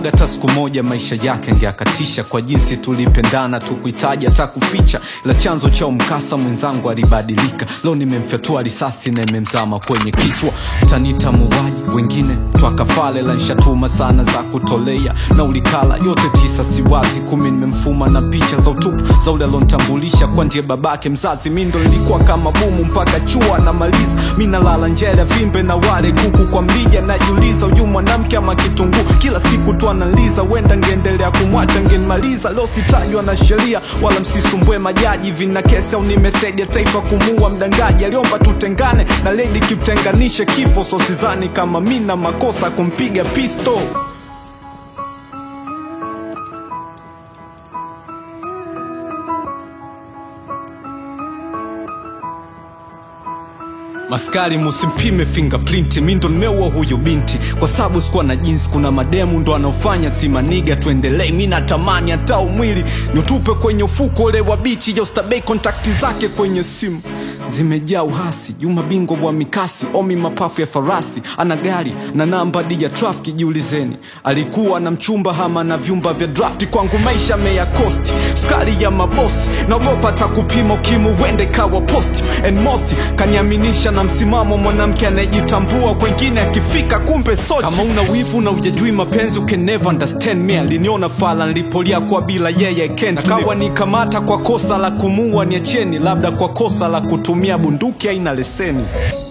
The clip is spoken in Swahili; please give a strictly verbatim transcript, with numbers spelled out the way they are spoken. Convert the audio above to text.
Sikudhanaga hata siku moja maisha yake ngeakatisha, kwa jinsi tulipendana tukuhitaji hata kuficha. Ila chanzo cha mkasa mwenzangu alibadilika, leo nimemfyatua risasi na imemzama kwenye kichwa. Tanita muuaji, wengine twakafale, la nishatuma sana za kutolea na ulikala. Yote tisa siwazi, kumi nimemfuma na picha za utupu za ule alonitambulisha kwa ndiye babake mzazi. Mimi ndo nilikuwa kama bumu mpaka chua na maliza. Mimi nalala njele vimbe na wale kuku kwa mlija. Najiuliza uyu mwanamke ama kitunguu, kila siku tu analiza. Wenda ngeendelea kumwacha ngenmaliza. Leo sitajwa na sheria wala msisumbue majaji. Vina kesi au nimesaidia taifa kumuua mdangaji. Aliomba tutengane na lady kiptenganishe kifo. So sizani kama mina makosa kumpiga pisto. Maskari musimpime fingerprint, mimi ndo nimeua huyu binti. Kwa sababu sikuwa na jinsi, kuna mademu ndo anaofanya simaniga. Tuendelee, mimi natamani hata umwili nutupe kwenye ufuko ule wa bichi. Just bay contact zake kwenye simu zimejaa uhasi. Juma bingo wa mikasi, omi mapafu ya farasi. Ana gari na namba ya traffic, jiulizeni alikuwa na mchumba hama na vyumba vya draft. Kwangu maisha meya cost, skari ya mabosi. Naogopa takupima ukimu wende kawa post. And most kaniaminisha na msimamo mwanamke anayejitambua, kwengine akifika kumbe sochi. Kama una wivu na ujajui mapenzi, you can never understand me. Aliniona fala nilipolia kwa bila yeye can't. Nakawa nikamata kwa kosa la kumua niacheni, labda kwa kosa la kutumia bunduki haina leseni.